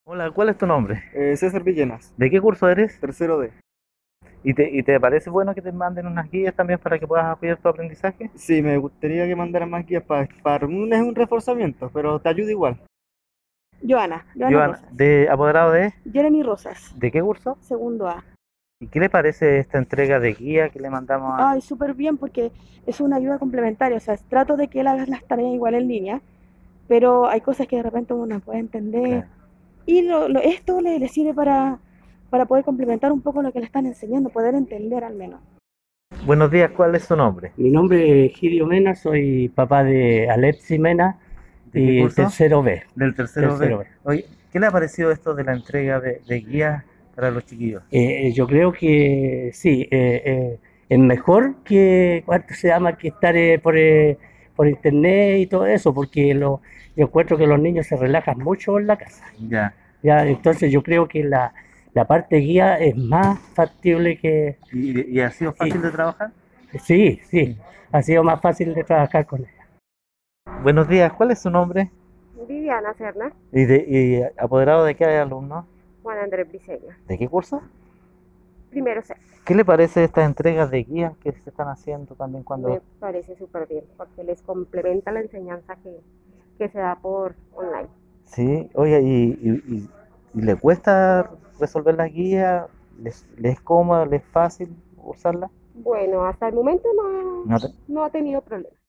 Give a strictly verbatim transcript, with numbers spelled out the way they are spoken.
Hola, ¿cuál es tu nombre? Eh, César Villenas, ¿De qué curso eres? tercero D. ¿Y te, y te parece bueno que te manden unas guías también para que puedas apoyar tu aprendizaje? Sí, me gustaría que mandaran más guías para, para un, es un reforzamiento, pero te ayuda igual. Joana, Joana Joan, Rosas. de apoderado de, Jeremy Rosas, ¿de qué curso? segundo A. ¿Y qué le parece esta entrega de guía que le mandamos a... Ay, súper bien porque es una ayuda complementaria. O sea, trato de que él haga las tareas igual en línea, pero hay cosas que de repente uno no puede entender. Claro. Y lo, lo- esto le, le sirve para, para poder complementar un poco lo que le están enseñando, poder entender al menos. Buenos días, ¿cuál es su nombre? Mi nombre es Gidio Mena, soy papá de Alexi Mena ¿De qué y curso? tercero B. Del tercero, Tercero B. B. Oye, ¿qué le ha parecido esto de la entrega de, de guías para los chiquillos? Eh, yo creo que sí, eh, eh, es mejor que, ¿cuánto se llama? Que estar eh, por, eh, por internet y todo eso, porque lo, yo encuentro que los niños se relajan mucho en la casa. Ya. Ya, entonces yo creo que la, la parte guía es más factible que... ¿Y, y ha sido fácil de trabajar? Sí, sí, ha sido más fácil de trabajar con él. Buenos días, ¿cuál es su nombre? Viviana Serna, ¿Y, de, y apoderado de qué alumno? Juan Andrés Briceño. ¿De qué curso? Primero C. ¿Qué le parece estas entregas de guías que se están haciendo también Me cuando... parece súper bien porque les complementa la enseñanza que, que se da por online. Sí, oye, y, y- y- y le cuesta resolver las guías? ¿Les, les es cómoda, les es fácil usarla? Bueno, hasta el momento no, No te- no ha tenido problemas.